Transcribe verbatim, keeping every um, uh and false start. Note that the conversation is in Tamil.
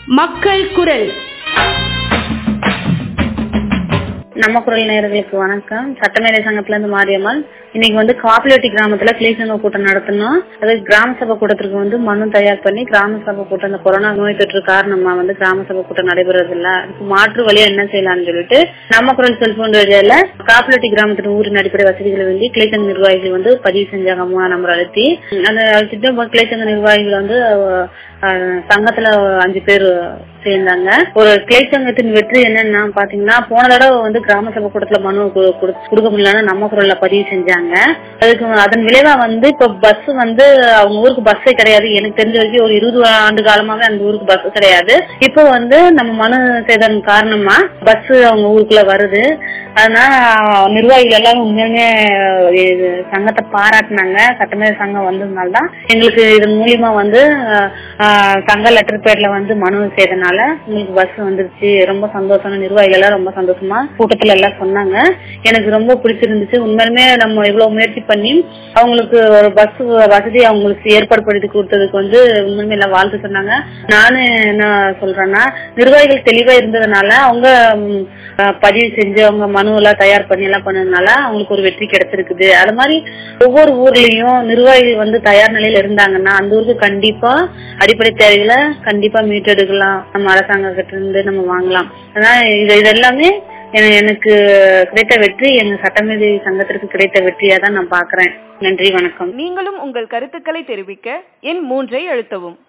மக்கள் குரல். நம்ம குரல் நேயர்களுக்கு வணக்கம். சட்டமேதை சங்கத்துல இருந்து மாரியம்மாள். இன்னைக்கு வந்து காப்பிலட்டி கிராமத்துல கிளைசங்க கூட்டம் நடத்தணும். அது கிராம சபை கூட்டத்திற்கு வந்து மனு தயார் பண்ணி கிராம சபை கூட்டம் இந்த கொரோனா நோய் தொற்று காரணமா வந்து கிராம சபை கூட்டம் நடைபெறது இல்ல, அதுக்கு மாற்று வழியா என்ன செய்யலாம்னு சொல்லிட்டு நம்ம குரல் செல்போன் ரேடியோல காப்பிலட்டி கிராமத்தின் ஊரின் அடிப்படை வசதிகளை வேண்டி கிளைசங்க நிர்வாகிகள் வந்து பதிவு செஞ்சாங்க. மூணாம் நம்பர் அழுத்தி அந்த அழுத்திட்டு கிளைசங்க நிர்வாகிகள் வந்து சங்கத்துல அஞ்சு பேர் சேர்ந்தாங்க. ஒரு கிளைச்சங்கத்தின் வெற்றி என்னன்னா பாத்தீங்கன்னா, போன தடவை வந்து கிராம சபை கூட்டத்துல மனு கொடுக்க முடியலன்னு நம்ம குரல்ல பதிவு செஞ்சாங்க. அதுக்கு அதன் விளைவா வந்து இப்ப பஸ் வந்து அவங்க ஊருக்கு பஸ்ஸே கிடையாது. எனக்கு தெரிஞ்ச வரைக்கும் ஒரு இருபது ஆண்டு காலமாவே அந்த ஊருக்கு பஸ் கிடையாது. இப்போ வந்து நம்ம மனு செய்ததன் காரணமா பஸ் அவங்க ஊருக்குள்ள வருது. அதனால நிர்வாகிகள் எல்லாரும் உண்மையுமே சங்கத்தை பாராட்டினாங்க. சட்டமேதை சங்கம் வந்ததுனால்தான் எங்களுக்கு இதன் மூலியமா வந்து சங்க லெட்டர் பேர்ல வந்து மனு செய்தனால உங்களுக்கு பஸ் வந்துருச்சு, ரொம்ப சந்தோஷம். நிர்வாகிகள் எல்லாம் ரொம்ப சந்தோஷமா கூட்டத்துல எல்லாம் சொன்னாங்க. எனக்கு ரொம்ப பிடிச்சிருந்துச்சு. உண்மையுமே நம்ம இவ்வளவு முயற்சி பண்ணி அவங்களுக்கு ஒரு பஸ் வசதி அவங்களுக்கு ஏற்பாடு பண்ணி கொடுத்ததுக்கு வந்து உண்மையுமே எல்லாம் வாழ்த்து சொன்னாங்க. நானு என்ன சொல்றேன்னா, நிர்வாகிகள் தெளிவா இருந்ததுனால அவங்க பதிவு செஞ்சு அவங்க மனு எல்லாம் தயார் பண்ணி எல்லாம் பண்ணதுனால அவங்களுக்கு ஒரு வெற்றி கிடைச்சிருக்குது. அது மாதிரி ஒவ்வொரு ஊர்லயும் நிர்வாகிகள் வந்து தயார் நிலையில இருந்தாங்கன்னா அந்த ஊருக்கு கண்டிப்பா அடிப்படை தேவைகளை கண்டிப்பா மீட்டெடுக்கலாம். நம்ம அரசாங்க கிட்ட இருந்து நம்ம வாங்கலாம். அதனால இது இதெல்லாமே எனக்கு கிடைத்த வெற்றி, எங்க சட்டமேதை சங்கத்திற்கு கிடைத்த வெற்றியா தான் நான் பாக்குறேன். நன்றி, வணக்கம். நீங்களும் உங்கள் கருத்துக்களை தெரிவிக்க எண் மூன்றை அழுத்தவும்.